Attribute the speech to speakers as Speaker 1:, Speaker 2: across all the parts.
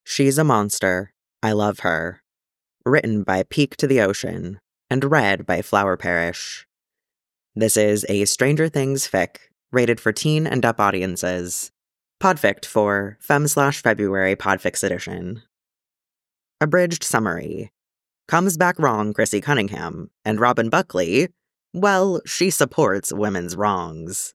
Speaker 1: She's a Monster. I Love Her. Written by Peak to the Ocean, and read by Flower Parish. This is a Stranger Things fic, rated for teen and up audiences. Podfic for Fem/February Podfix Edition. Abridged summary. Comes back wrong Chrissy Cunningham, and Robin Buckley, well, she supports women's wrongs.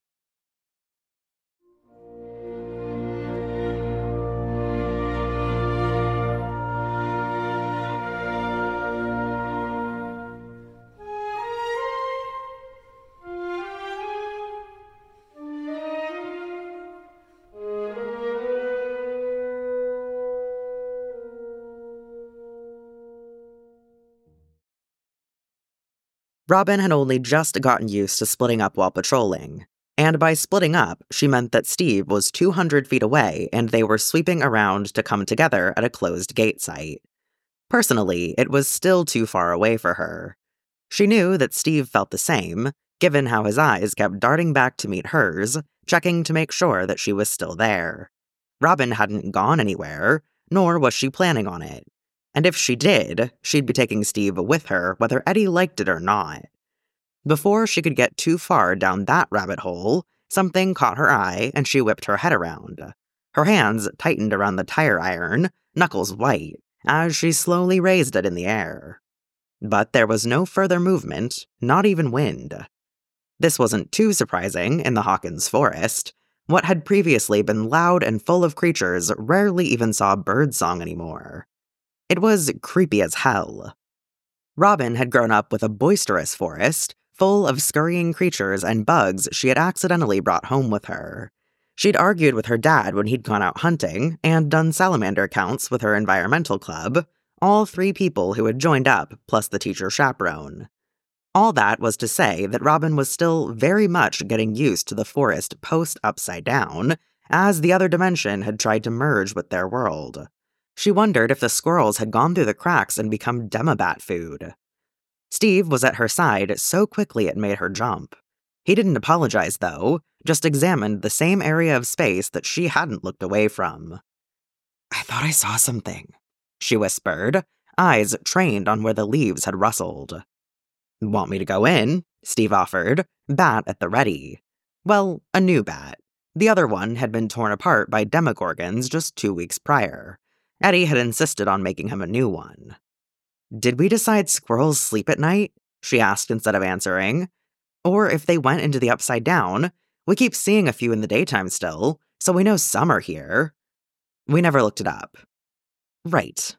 Speaker 1: Robin had only just gotten used to splitting up while patrolling, and by splitting up, she meant that Steve was 200 feet away and they were sweeping around to come together at a closed gate site. Personally, it was still too far away for her. She knew that Steve felt the same, given how his eyes kept darting back to meet hers, checking to make sure that she was still there. Robin hadn't gone anywhere, nor was she planning on it. And if she did, she'd be taking Steve with her, whether Eddie liked it or not. Before she could get too far down that rabbit hole, something caught her eye and she whipped her head around. Her hands tightened around the tire iron, knuckles white, as she slowly raised it in the air. But there was no further movement, not even wind. This wasn't too surprising in the Hawkins Forest. What had previously been loud and full of creatures rarely even saw birdsong anymore. It was creepy as hell. Robin had grown up with a boisterous forest, full of scurrying creatures and bugs she had accidentally brought home with her. She'd argued with her dad when he'd gone out hunting, and done salamander counts with her environmental club, all 3 people who had joined up, plus the teacher chaperone. All that was to say that Robin was still very much getting used to the forest post-upside down, as the other dimension had tried to merge with their world. She wondered if the squirrels had gone through the cracks and become Demobat food. Steve was at her side so quickly it made her jump. He didn't apologize, though, just examined the same area of space that she hadn't looked away from. "I thought I saw something," she whispered, eyes trained on where the leaves had rustled. "Want me to go in?" Steve offered, bat at the ready. Well, a new bat. The other one had been torn apart by Demogorgons just 2 weeks prior. Eddie had insisted on making him a new one. "Did we decide squirrels sleep at night?" she asked instead of answering. "Or if they went into the upside down? We keep seeing a few in the daytime still, so we know some are here." "We never looked it up." "Right.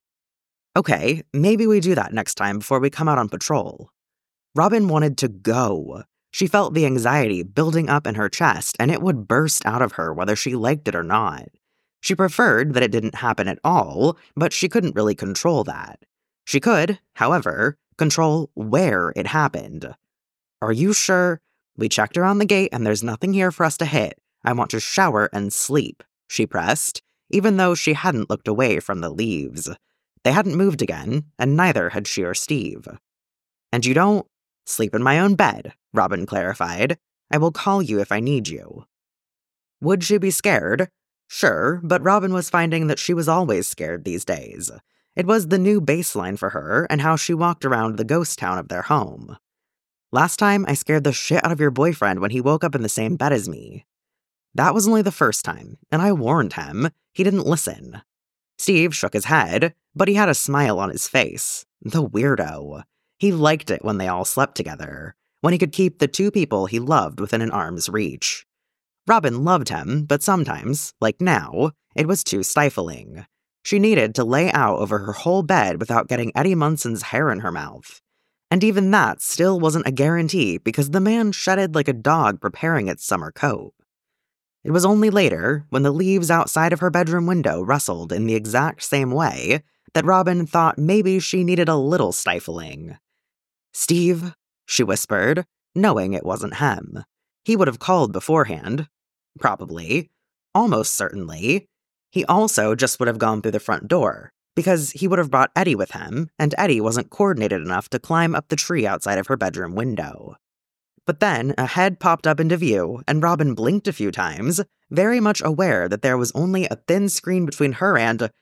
Speaker 1: Okay, maybe we do that next time before we come out on patrol." Robin wanted to go. She felt the anxiety building up in her chest, and it would burst out of her whether she liked it or not. She preferred that it didn't happen at all, but she couldn't really control that. She could, however, control where it happened. "Are you sure? We checked around the gate and there's nothing here for us to hit. I want to shower and sleep," she pressed, even though she hadn't looked away from the leaves. They hadn't moved again, and neither had she or Steve. "And you don't sleep in my own bed," Robin clarified. "I will call you if I need you." Would she be scared? Sure, but Robin was finding that she was always scared these days. It was the new baseline for her and how she walked around the ghost town of their home. "Last time, I scared the shit out of your boyfriend when he woke up in the same bed as me." "That was only the first time, and I warned him. He didn't listen." Steve shook his head, but he had a smile on his face. The weirdo. He liked it when they all slept together, when he could keep the 2 people he loved within an arm's reach. Robin loved him, but sometimes, like now, it was too stifling. She needed to lay out over her whole bed without getting Eddie Munson's hair in her mouth. And even that still wasn't a guarantee because the man shedded like a dog preparing its summer coat. It was only later, when the leaves outside of her bedroom window rustled in the exact same way, that Robin thought maybe she needed a little stifling. "Steve," she whispered, knowing it wasn't him. He would have called beforehand. Probably. Almost certainly. He also just would have gone through the front door, because he would have brought Eddie with him, and Eddie wasn't coordinated enough to climb up the tree outside of her bedroom window. But then a head popped up into view, and Robin blinked a few times, very much aware that there was only a thin screen between her and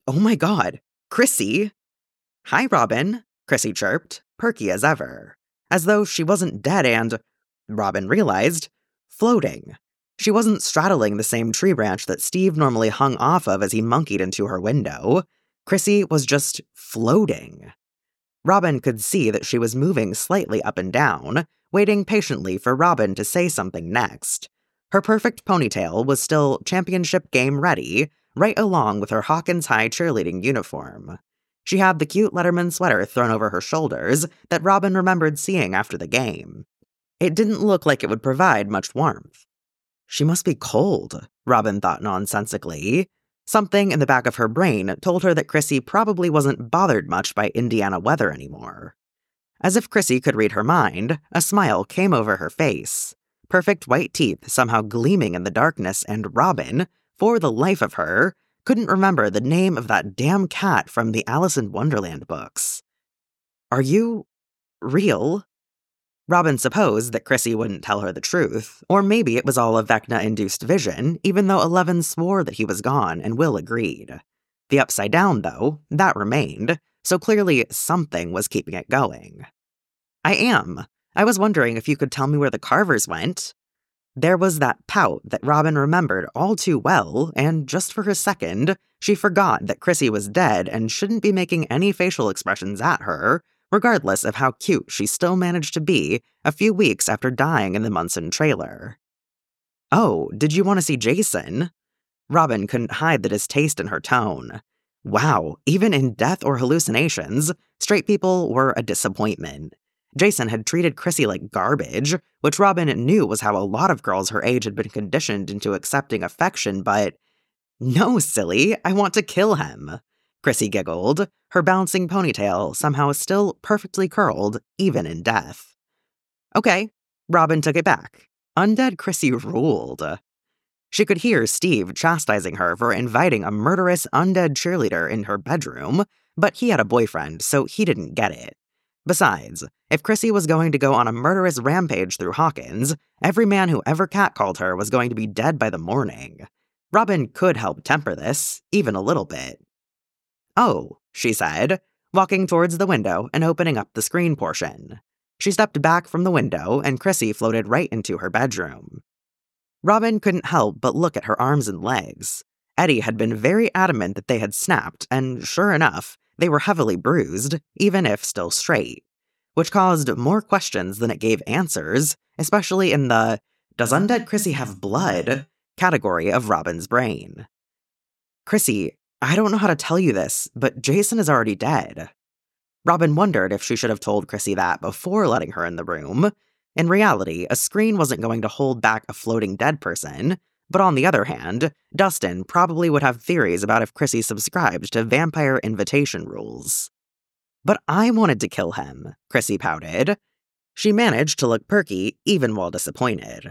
Speaker 1: Oh my god, Chrissy! Hi, Robin, Chrissy chirped, perky as ever, as though she wasn't dead and, Robin realized, floating. She wasn't straddling the same tree branch that Steve normally hung off of as he monkeyed into her window. Chrissy was just floating. Robin could see that she was moving slightly up and down, waiting patiently for Robin to say something next. Her perfect ponytail was still championship game ready, right along with her Hawkins High cheerleading uniform. She had the cute Letterman sweater thrown over her shoulders that Robin remembered seeing after the game. It didn't look like it would provide much warmth. She must be cold, Robin thought nonsensically. Something in the back of her brain told her that Chrissy probably wasn't bothered much by Indiana weather anymore. As if Chrissy could read her mind, a smile came over her face. Perfect white teeth somehow gleaming in the darkness, and Robin, for the life of her, couldn't remember the name of that damn cat from the Alice in Wonderland books. Are you real? Robin supposed that Chrissy wouldn't tell her the truth, or maybe it was all a Vecna-induced vision, even though Eleven swore that he was gone and Will agreed. The upside down, though, that remained, so clearly something was keeping it going. I am. I was wondering if you could tell me where the Carvers went. There was that pout that Robin remembered all too well, and just for a second, she forgot that Chrissy was dead and shouldn't be making any facial expressions at her, regardless of how cute she still managed to be a few weeks after dying in the Munson trailer. Oh, did you want to see Jason? Robin couldn't hide the distaste in her tone. Wow, even in death or hallucinations, straight people were a disappointment. Jason had treated Chrissy like garbage, which Robin knew was how a lot of girls her age had been conditioned into accepting affection, but no, silly, I want to kill him. Chrissy giggled, her bouncing ponytail somehow still perfectly curled, even in death. Okay, Robin took it back. Undead Chrissy ruled. She could hear Steve chastising her for inviting a murderous undead cheerleader in her bedroom, but he had a boyfriend, so he didn't get it. Besides, if Chrissy was going to go on a murderous rampage through Hawkins, every man who ever catcalled her was going to be dead by the morning. Robin could help temper this, even a little bit. Oh, she said, walking towards the window and opening up the screen portion. She stepped back from the window, and Chrissy floated right into her bedroom. Robin couldn't help but look at her arms and legs. Eddie had been very adamant that they had snapped, and sure enough, they were heavily bruised, even if still straight, which caused more questions than it gave answers, especially in the "Does undead Chrissy have blood?" category of Robin's brain. Chrissy, I don't know how to tell you this, but Jason is already dead. Robin wondered if she should have told Chrissy that before letting her in the room. In reality, a screen wasn't going to hold back a floating dead person, but on the other hand, Dustin probably would have theories about if Chrissy subscribed to vampire invitation rules. But I wanted to kill him, Chrissy pouted. She managed to look perky even while disappointed.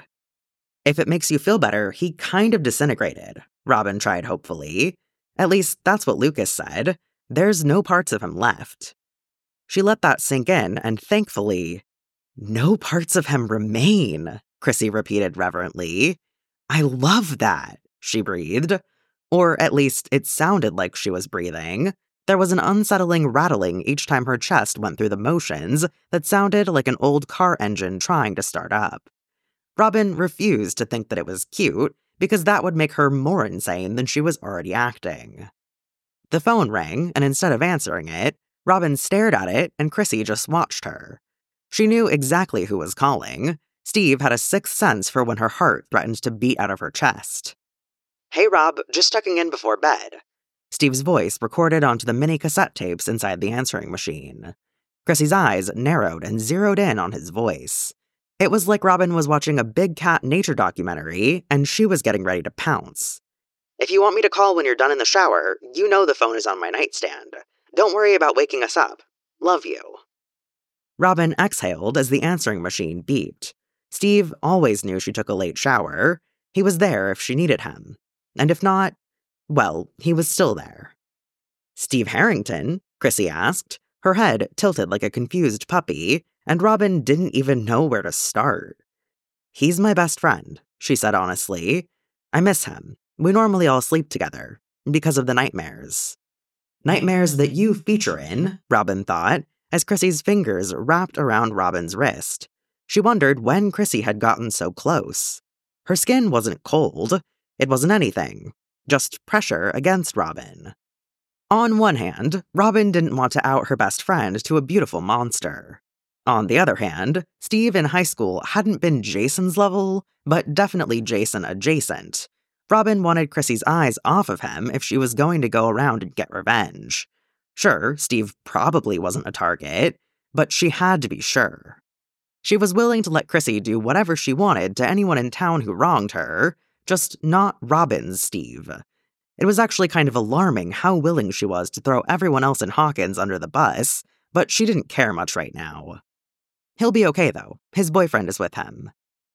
Speaker 1: If it makes you feel better, he kind of disintegrated, Robin tried hopefully. At least that's what Lucas said. There's no parts of him left. She let that sink in, and thankfully, no parts of him remain, Chrissy repeated reverently. I love that, she breathed. Or at least it sounded like she was breathing. There was an unsettling rattling each time her chest went through the motions that sounded like an old car engine trying to start up. Robin refused to think that it was cute, because that would make her more insane than she was already acting. The phone rang, and instead of answering it, Robin stared at it, and Chrissy just watched her. She knew exactly who was calling. Steve had a sixth sense for when her heart threatened to beat out of her chest. Hey, Rob, just checking in before bed. Steve's voice recorded onto the mini cassette tapes inside the answering machine. Chrissy's eyes narrowed and zeroed in on his voice. It was like Robin was watching a big cat nature documentary, and she was getting ready to pounce. If you want me to call when you're done in the shower, you know the phone is on my nightstand. Don't worry about waking us up. Love you. Robin exhaled as the answering machine beeped. Steve always knew she took a late shower. He was there if she needed him. And if not, well, he was still there. Steve Harrington? Chrissy asked, her head tilted like a confused puppy, and Robin didn't even know where to start. He's my best friend, she said honestly. I miss him. We normally all sleep together, because of the nightmares. Nightmares that you feature in, Robin thought, as Chrissy's fingers wrapped around Robin's wrist. She wondered when Chrissy had gotten so close. Her skin wasn't cold. It wasn't anything. Just pressure against Robin. On one hand, Robin didn't want to out her best friend to a beautiful monster. On the other hand, Steve in high school hadn't been Jason's level, but definitely Jason adjacent. Robin wanted Chrissy's eyes off of him if she was going to go around and get revenge. Sure, Steve probably wasn't a target, but she had to be sure. She was willing to let Chrissy do whatever she wanted to anyone in town who wronged her, just not Robin's Steve. It was actually kind of alarming how willing she was to throw everyone else in Hawkins under the bus, but she didn't care much right now. He'll be okay, though. His boyfriend is with him.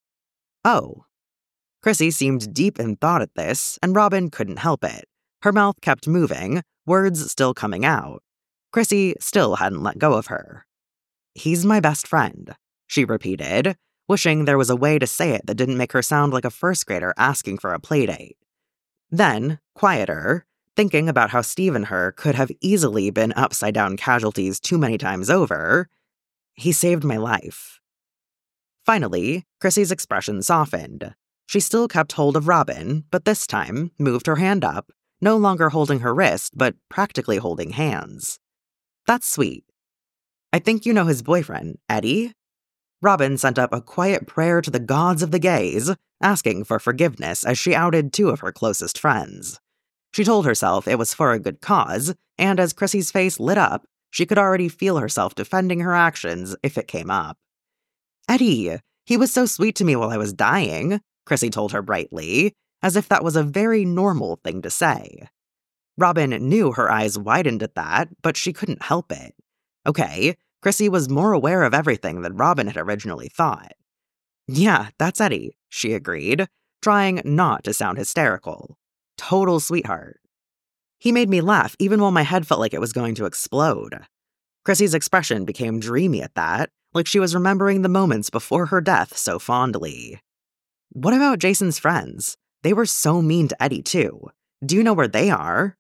Speaker 1: Oh. Chrissy seemed deep in thought at this, and Robin couldn't help it. Her mouth kept moving, words still coming out. Chrissy still hadn't let go of her. He's my best friend, she repeated, wishing there was a way to say it that didn't make her sound like a first grader asking for a playdate. Then, quieter, thinking about how Steve and her could have easily been upside-down casualties too many times over, he saved my life. Finally, Chrissy's expression softened. She still kept hold of Robin, but this time moved her hand up, no longer holding her wrist, but practically holding hands. That's sweet. I think you know his boyfriend, Eddie? Robin sent up a quiet prayer to the gods of the gays, asking for forgiveness as she outed two of her closest friends. She told herself it was for a good cause, and as Chrissy's face lit up, she could already feel herself defending her actions if it came up. Eddie, he was so sweet to me while I was dying, Chrissy told her brightly, as if that was a very normal thing to say. Robin knew her eyes widened at that, but she couldn't help it. Okay, Chrissy was more aware of everything than Robin had originally thought. Yeah, that's Eddie, she agreed, trying not to sound hysterical. Total sweetheart. He made me laugh even while my head felt like it was going to explode. Chrissy's expression became dreamy at that, like she was remembering the moments before her death so fondly. What about Jason's friends? They were so mean to Eddie, too. Do you know where they are?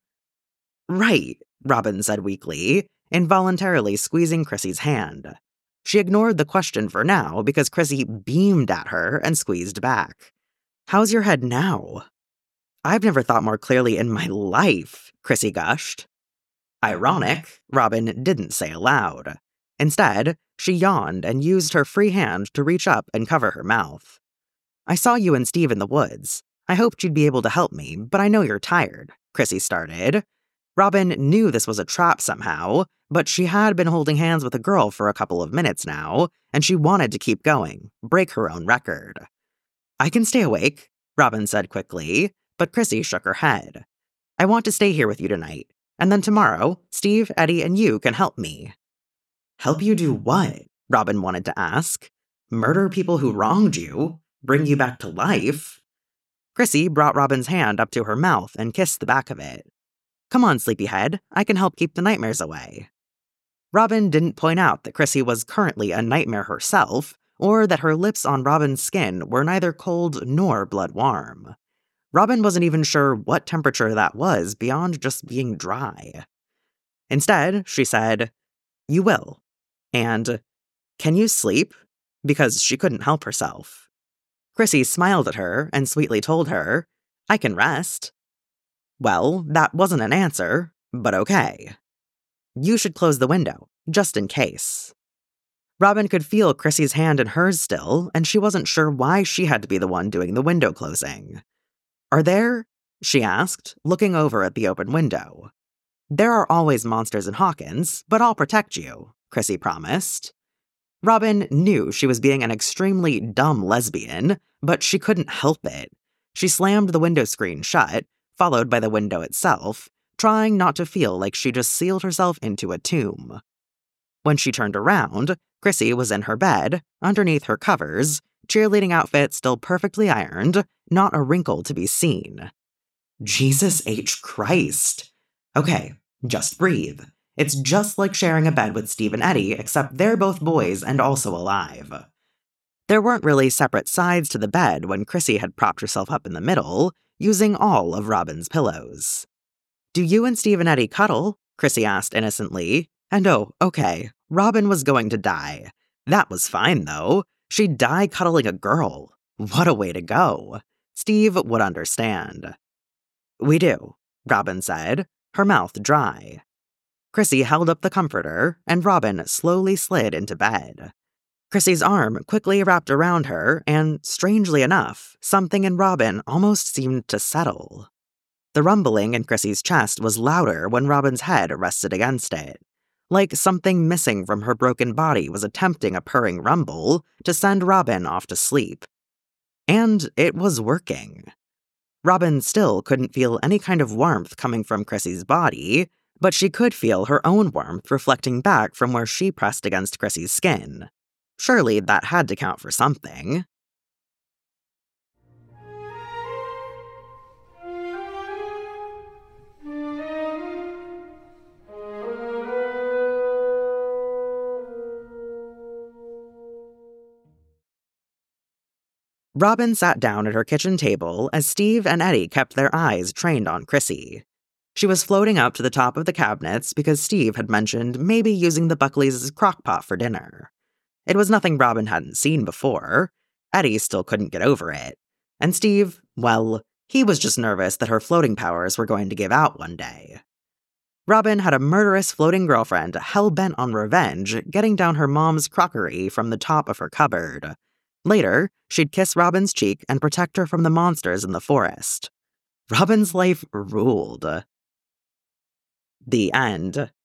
Speaker 1: Right, Robin said weakly, involuntarily squeezing Chrissy's hand. She ignored the question for now because Chrissy beamed at her and squeezed back. How's your head now? I've never thought more clearly in my life, Chrissy gushed. Ironic, Robin didn't say aloud. Instead, she yawned and used her free hand to reach up and cover her mouth. I saw you and Steve in the woods. I hoped you'd be able to help me, but I know you're tired, Chrissy started. Robin knew this was a trap somehow, but she had been holding hands with a girl for a couple of minutes now, and she wanted to keep going, break her own record. I can stay awake, Robin said quickly, but Chrissy shook her head. I want to stay here with you tonight, and then tomorrow, Steve, Eddie, and you can help me. Help you do what? Robin wanted to ask. Murder people who wronged you? Bring you back to life? Chrissy brought Robin's hand up to her mouth and kissed the back of it. Come on, sleepyhead, I can help keep the nightmares away. Robin didn't point out that Chrissy was currently a nightmare herself, or that her lips on Robin's skin were neither cold nor blood warm. Robin wasn't even sure what temperature that was beyond just being dry. Instead, she said, You will. And, Can you sleep? Because she couldn't help herself. Chrissy smiled at her and sweetly told her, I can rest. Well, that wasn't an answer, but okay. You should close the window, just in case. Robin could feel Chrissy's hand in hers still, and she wasn't sure why she had to be the one doing the window closing. Are there? She asked, looking over at the open window. There are always monsters in Hawkins, but I'll protect you, Chrissy promised. Robin knew she was being an extremely dumb lesbian, but she couldn't help it. She slammed the window screen shut, followed by the window itself, trying not to feel like she just sealed herself into a tomb. When she turned around, Chrissy was in her bed, underneath her covers, cheerleading outfit still perfectly ironed, not a wrinkle to be seen. Jesus H. Christ. Okay, just breathe. It's just like sharing a bed with Steve and Eddie, except they're both boys and also alive. There weren't really separate sides to the bed when Chrissy had propped herself up in the middle, using all of Robin's pillows. Do you and Steve and Eddie cuddle? Chrissy asked innocently. And oh, okay, Robin was going to die. That was fine, though. She'd die cuddling a girl. What a way to go. Steve would understand. We do, Robin said, her mouth dry. Chrissy held up the comforter, and Robin slowly slid into bed. Chrissy's arm quickly wrapped around her, and, strangely enough, something in Robin almost seemed to settle. The rumbling in Chrissy's chest was louder when Robin's head rested against it, like something missing from her broken body was attempting a purring rumble to send Robin off to sleep. And it was working. Robin still couldn't feel any kind of warmth coming from Chrissy's body, but she could feel her own warmth reflecting back from where she pressed against Chrissy's skin. Surely that had to count for something. Robin sat down at her kitchen table as Steve and Eddie kept their eyes trained on Chrissy. She was floating up to the top of the cabinets because Steve had mentioned maybe using the Buckleys' crock-pot for dinner. It was nothing Robin hadn't seen before. Eddie still couldn't get over it. And Steve, well, he was just nervous that her floating powers were going to give out one day. Robin had a murderous floating girlfriend hell-bent on revenge getting down her mom's crockery from the top of her cupboard. Later, she'd kiss Robin's cheek and protect her from the monsters in the forest. Robin's life ruled. The end.